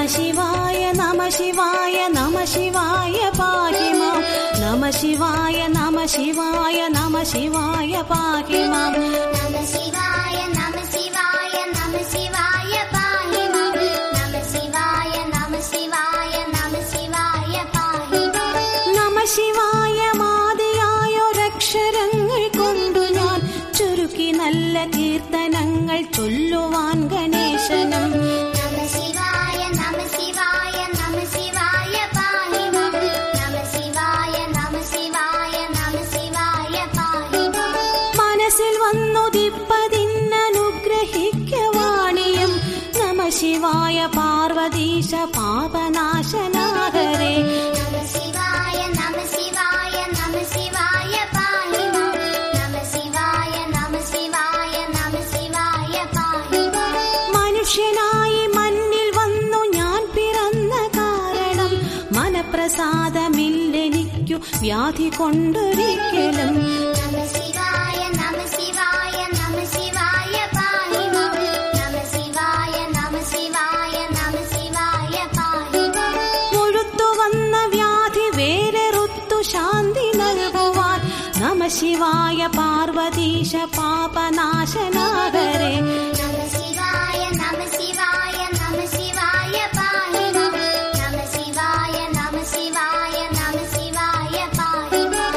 ശിവായ നമ ശിവായ നമ ശിവായ പാഹി മാം. നമ ശിവായ നമ ശിവായ നമ ശിവായ പാഹി മാം. നമ ശിവായ നമ ശിവായ നമ ശിവായ പാഹി മാം. നമ ശിവായ നമ ശിവായ നമ ശിവായ പാഹി മാം. നമ ശിവായ മാതയായൊരക്ഷരങ്ങൾ കൊണ്ടു ഞാൻ ചുരുക്കി നല്ല കീർത്തനങ്ങൾ ചൊല്ലുവാൻ ഗണേശനും. നമ ശിവായ നമ ശിവായ നമ ശിവായ പാഹി മാം. നമ ശിവായ നമ ശിവായ നമ ശിവായ പാഹി മാം. മനസ്സിൽ വന്നുദിപ്പതിന്നനുഗ്രഹിക്കവാണിയും നമ ശിവായ പാർവതീശ പാപനാശനാഹരേ. നമ ശിവായ നമ ശിവായ നമ ശിവായ പാഹി മാം. നമ ശിവായ നമ ശിവായ നമ ശിവായ പാഹി മാം. മനുഷ്യനായി മണ്ണിൽ വന്നു ഞാൻ പിറന്ന കാരണം മനപ്രസാദമില്ലെനിക്കു വ്യാധി കൊണ്ടൊരിക്കലും. നമ ശിവായ നമ ശിവായ നമ ശിവായ പാഹി മാം. നമ ശിവായ നമ ശിവായ നമ ശിവായ പാഹി മാം. മുഴുത്തു വന്ന വ്യാധി വേറെറുത്തു ശാന്തി നൽകുവാൻ നമ ശിവായ പാർവതീശ പാപനാശനാഹരേ. നമ ശിവായ നമ ശിവായ നമ ശിവായ പാഹി മാം. നമ ശിവായ നമ ശിവായ നമ ശിവായ പാഹി മാം.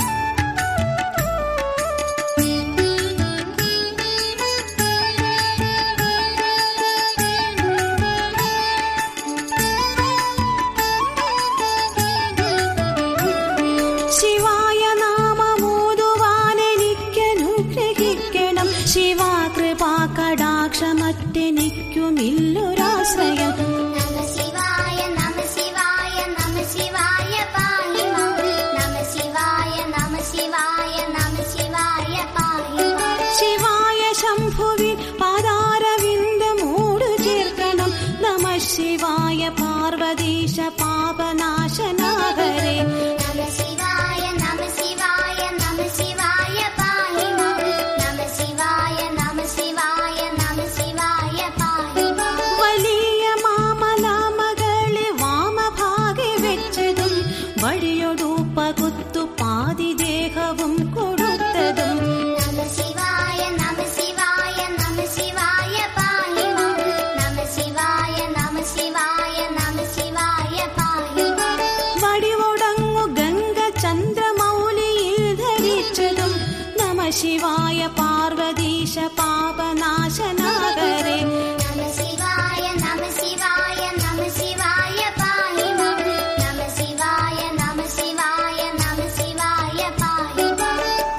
ശിവായ നാമമോതുവാനെനിക്കനുഗ്രഹിക്കണം. ശിവാകൃപാ കടാക്ഷമറ്റെനിക്കുമില്ലൊരാശ്രയം. നമ ശിവായ നമ ശിവായ നമ ശിവായ പാഹി മാം. നമ ശിവായ നമ ശിവായ നമ ശിവായ പാഹി മാം. ശിവായ ശംഭുവിൻ പാദാരവിന്ദമോടു ചേർക്കണം. നമ ശിവായ പാർവതീശ പാപനാശനാഹരേ. നമ ശിവായ നമ ശിവായ നമ ശിവായ പാഹി മാം. നമ ശിവായ നമ ശിവായ നമ ശിവായ പാഹി മാം. വലിയ മാമലാമകളെ വാമഭാഗെ വെച്ചതും വഴിയൊടു പകുത്തു പാതിദേഹവും കൊടുത്തതും. നമ ശിവായ നമ ശിവായ നമ ശിവായ പാഹി മാം. നമ ശിവായ നമ ശിവായ നമ ശിവായ പാഹി മാം. വടിവൊടങ്ങു ഗംഗ ചന്ദ്രമൗലിയിൽ ധരിച്ചതും നമ ശിവായ പാർവതീശ പാപനാശനാഹരേ. നമ ശിവായ നമ ശിവായ നമ ശിവായ പാഹി മാം. നമ ശിവായ നമ ശിവായ നമ ശിവായ പാഹി മാം.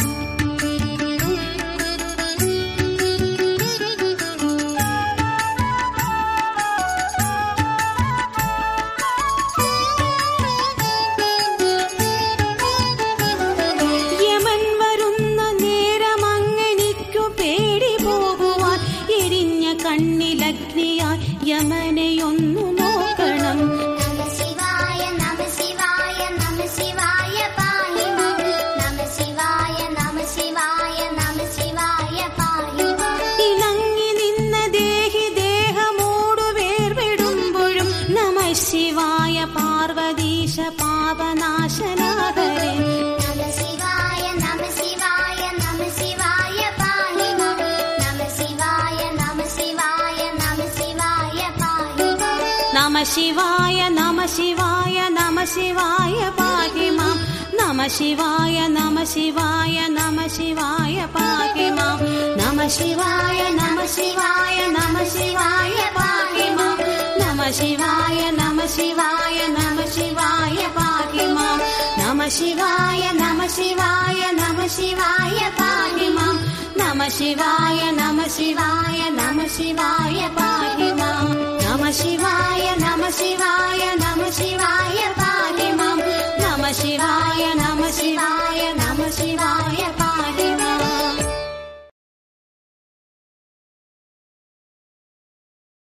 യമൻ വരുന്ന നേരമങ്ങനിക്കു പേടി പോകുവാൻ എരിഞ്ഞ കണ്ണിലഗ്നിയായി യമനെയൊന്നു നോക്കണം. നമ ശിവായ നമ ശിവായ നമ ശിവായ പാഹി മാം. നമ ശിവായ നമ ശിവായ നമ ശിവായ പാഹി മാം. ഇണങ്ങി നിന്ന ദേഹി ദേഹമോടു വേർവിടുമ്പോഴും നമ ശിവായ പാർവതീശ പാപനാശനാഹരേ. നമ ശിവായ നമ ശിവായ നമ ശിവായ പാഹി മാം. നമ ശിവായ നമ ശിവായ നമ ശിവായ പാഹി മാം. നമ ശിവായ നമ ശിവായ നമ ശിവായ പാഹി മാം. നമ ശിവായ നമ ശിവായ നമ ശിവായ പാഹി മാം. നമ ശിവായ നമ ശിവായ നമ ശിവായ പാഹി മാം. നമ ശിവായ നമ ശിവായ നമ ശിവായ പാഹി മാം. നമ ശിവായ നമ ശിവായ നമ ശിവായ പാഹി മാം. നമ ശിവായ നമ ശിവായ നമ ശിവായ പാഹി മാം.